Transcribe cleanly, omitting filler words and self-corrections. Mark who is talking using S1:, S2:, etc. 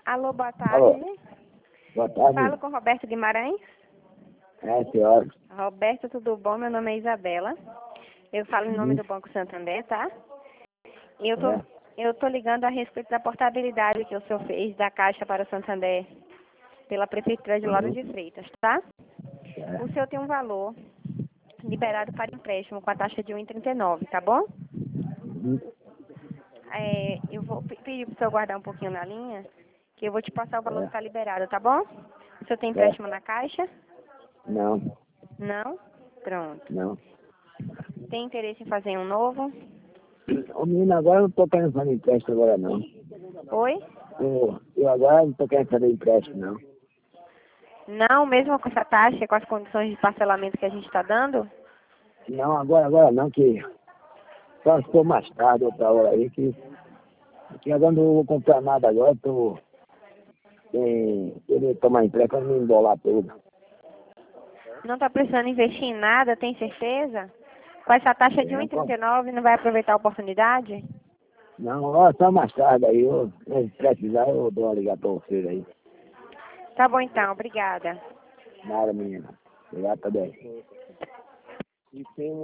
S1: Alô, boa
S2: Alô.
S1: tarde.
S2: Boa tarde.
S1: Falo com Roberto Guimarães.
S2: É, senhora.
S1: Roberto, tudo bom? Meu nome é Isabela. Eu falo em nome do Banco Santander, tá? Eu tô,
S2: É.
S1: eu tô ligando a respeito da portabilidade que o senhor fez da Caixa para o Santander pela Prefeitura de Lauro de Freitas, tá?
S2: É.
S1: O senhor tem um valor liberado para empréstimo com a taxa de 1,39, tá bom?
S2: Uhum.
S1: Eu vou pedir para o senhor guardar um pouquinho na linha, que eu vou te passar o valor que
S2: É.
S1: está liberado, tá bom? O senhor tem
S2: É.
S1: empréstimo na Caixa?
S2: Não,
S1: Não? Pronto.
S2: não.
S1: Tem interesse em fazer um novo?
S2: Ô menino, agora eu não tô querendo fazer empréstimo agora não.
S1: Oi?
S2: Eu agora não tô querendo fazer empréstimo não.
S1: Não, mesmo com essa taxa, com as condições de parcelamento que a gente está dando?
S2: Não, agora não, que só se for mais tarde, outra hora aí, que agora não vou comprar nada agora, tô querendo tomar empréstimo pra me embolar tudo.
S1: Não está precisando investir em nada, tem certeza? Com essa taxa de
S2: É, pô.
S1: 1,39 não vai aproveitar a oportunidade?
S2: Não, ó, só mais tarde aí, se precisar eu dou uma ligar pra vocês aí.
S1: Tá bom então, obrigada.
S2: Nada, menina. Obrigado também. E tem